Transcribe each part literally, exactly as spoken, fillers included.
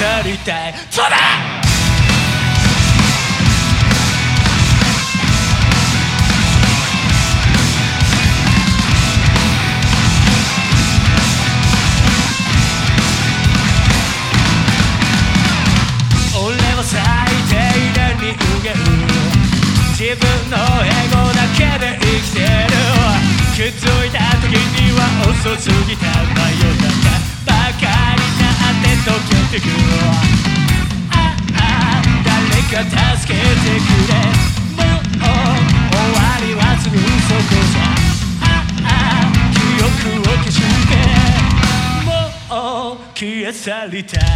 去りたい。飛べ！自分のエゴだけで生きてる。気づいた時には遅すぎた。真夜中バカになって溶けてく。ああ誰か助けてくれ。もう終わりはすぐそこじゃ。ああ記憶を消してもう消え去りたい。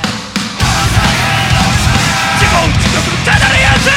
自業自得のただのやつ。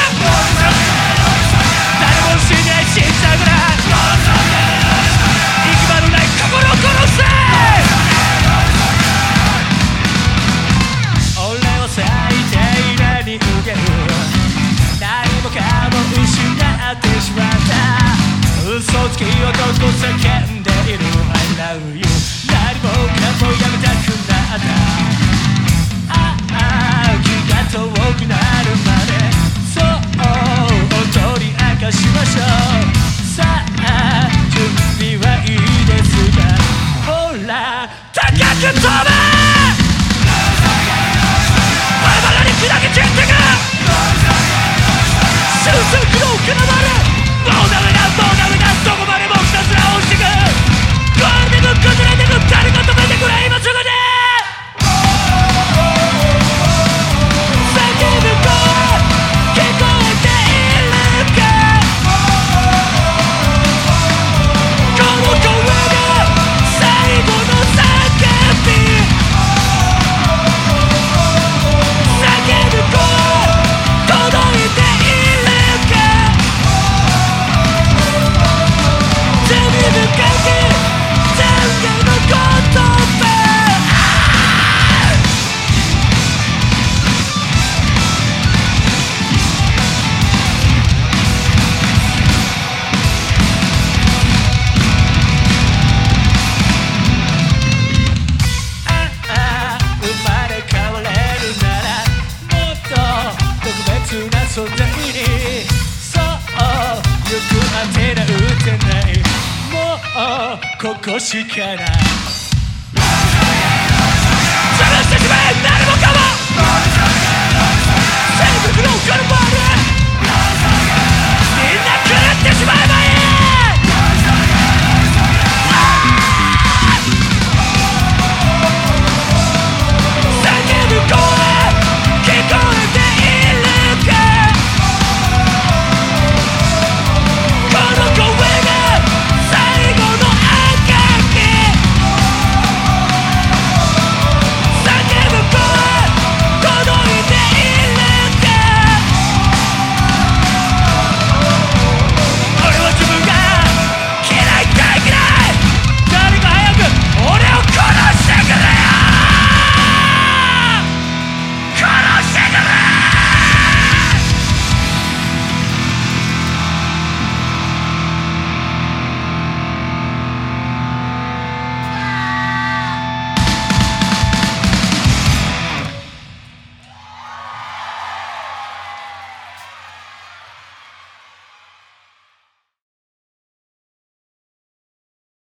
嘘つき男叫んでいる I love you 何もかもやめたくなった。ああ気が遠くなるまでそう踊り明かしましょう。さあ準備はいいですか。ほら高く飛べ。バラバラに砕け散ってく。収束の金丸。もうダメだもうダメだどこまでもひたすら落ちてく。ゴールデンが崩れてく。誰か止めてくれ今すぐに。叫ぶ声聞こえているか。この声が最後の叫び。叫ぶ声届いているか。罪深き懺悔の言葉。ああ生まれ変われるならもっと特別な存在に。そう行く当てな打てない。もうここしかない。